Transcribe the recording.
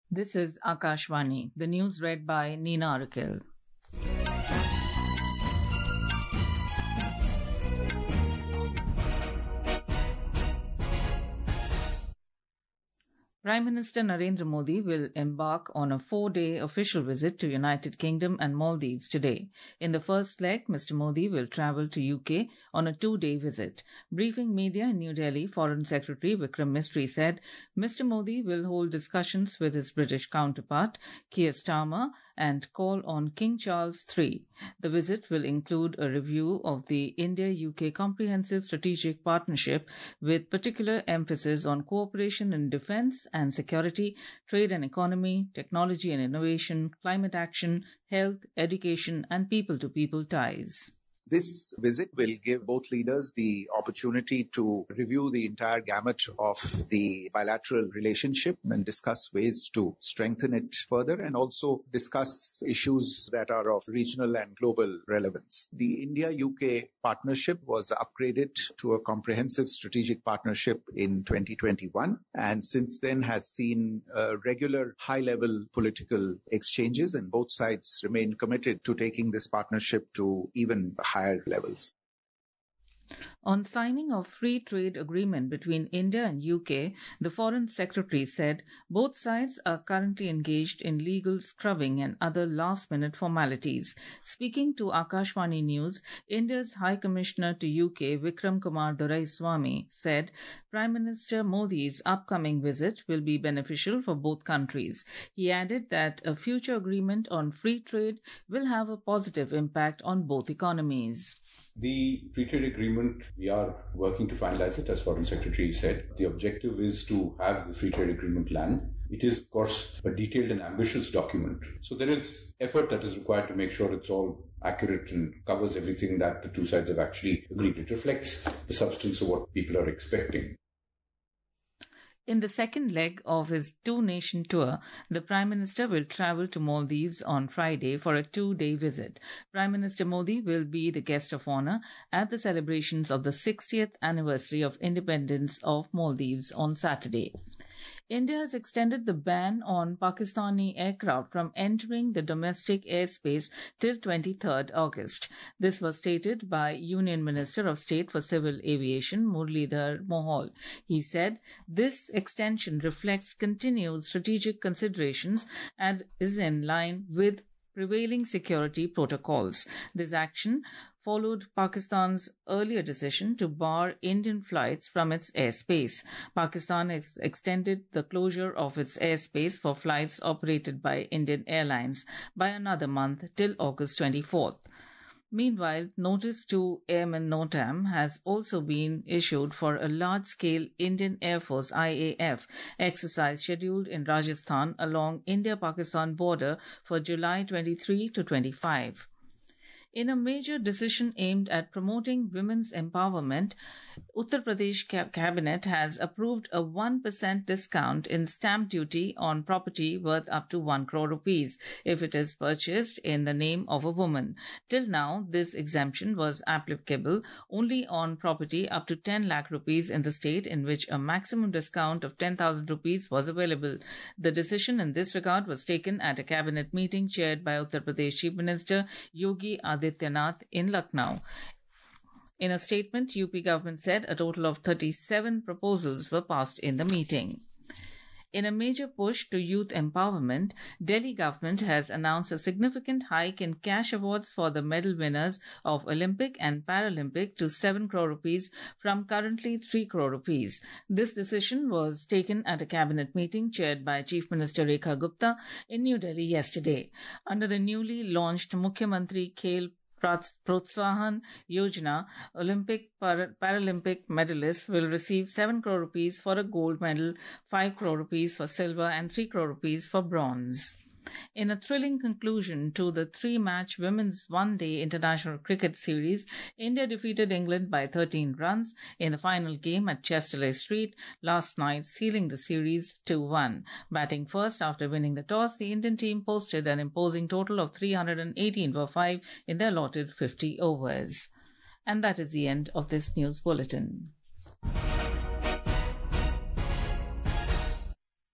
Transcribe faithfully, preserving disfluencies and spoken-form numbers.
This is Akashvani. The news read by Neena Arakil. Prime Minister Narendra Modi will embark on a four-day official visit to United Kingdom and Maldives today. In the first leg, Mister Modi will travel to U K on a two-day visit. Briefing media in New Delhi, Foreign Secretary Vikram Misri said Mister Modi will hold discussions with his British counterpart, Keir Starmer, and call on King Charles the Third. The visit will include a review of the India-U K Comprehensive Strategic Partnership with particular emphasis on cooperation in defence and security, trade and economy, technology and innovation, climate action, health, education, and people-to-people ties. This visit will give both leaders the opportunity to review the entire gamut of the bilateral relationship and discuss ways to strengthen it further, and also discuss issues that are of regional and global relevance. The India-U K partnership was upgraded to a comprehensive strategic partnership in twenty twenty-one, and since then has seen uh, regular high-level political exchanges, and both sides remain committed to taking this partnership to even higher higher levels. On signing of free trade agreement between India and U K, the Foreign Secretary said both sides are currently engaged in legal scrubbing and other last-minute formalities. Speaking to Akashvani News, India's High Commissioner to U K, Vikram Kumar Doraiswamy, said Prime Minister Modi's upcoming visit will be beneficial for both countries. He added that a future agreement on free trade will have a positive impact on both economies. The free trade agreement, we are working to finalize it, as Foreign Secretary said. The objective is to have the free trade agreement land. It is, of course, a detailed and ambitious document. So there is effort that is required to make sure it's all accurate and covers everything that the two sides have actually agreed. It reflects the substance of what people are expecting. In the second leg of his two-nation tour, the Prime Minister will travel to Maldives on Friday for a two-day visit. Prime Minister Modi will be the guest of honour at the celebrations of the sixtieth anniversary of independence of Maldives on Saturday. India has extended the ban on Pakistani aircraft from entering the domestic airspace till twenty-third August. This was stated by Union Minister of State for Civil Aviation, Muralidhar Mohol. He said this extension reflects continued strategic considerations and is in line with prevailing security protocols. This action followed Pakistan's earlier decision to bar Indian flights from its airspace. Pakistan has extended the closure of its airspace for flights operated by Indian Airlines by another month till August twenty-fourth. Meanwhile, notice to Airman NOTAM has also been issued for a large-scale Indian Air Force I A F exercise scheduled in Rajasthan along India-Pakistan border for July twenty-third to twenty-fifth. In a major decision aimed at promoting women's empowerment, Uttar Pradesh Cabinet has approved a one percent discount in stamp duty on property worth up to one crore rupees if it is purchased in the name of a woman. Till now, this exemption was applicable only on property up to ten lakh rupees in the state in which a maximum discount of ten thousand rupees was available. The decision in this regard was taken at a cabinet meeting chaired by Uttar Pradesh Chief Minister Yogi Adityanath in Lucknow. In a statement, U P government said a total of thirty-seven proposals were passed in the meeting. In a major push to youth empowerment, Delhi government has announced a significant hike in cash awards for the medal winners of Olympic and Paralympic to seven crore rupees from currently three crore rupees. This decision was taken at a cabinet meeting chaired by Chief Minister Rekha Gupta in New Delhi yesterday. Under the newly launched Mukhyamantri Khel Protsahan Yojana, Olympic Par- Paralympic medalists will receive seven crore rupees for a gold medal, five crore rupees for silver and three crore rupees for bronze. In a thrilling conclusion to the three-match women's one-day international cricket series, India defeated England by thirteen runs in the final game at Chesterley Street last night, sealing the series two one. Batting first after winning the toss, the Indian team posted an imposing total of three hundred eighteen for five in their allotted fifty overs. And that is the end of this news bulletin.